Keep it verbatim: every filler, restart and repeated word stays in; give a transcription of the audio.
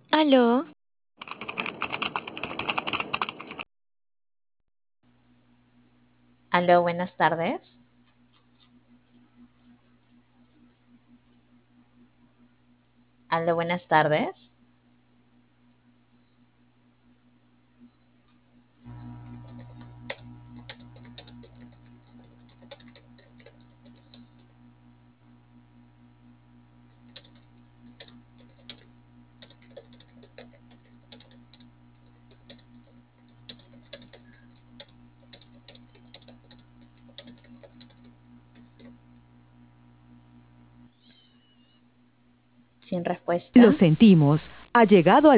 Aló, Aló, buenas tardes. Aló, buenas tardes. Sin Lo respuesta. sentimos, ha llegado al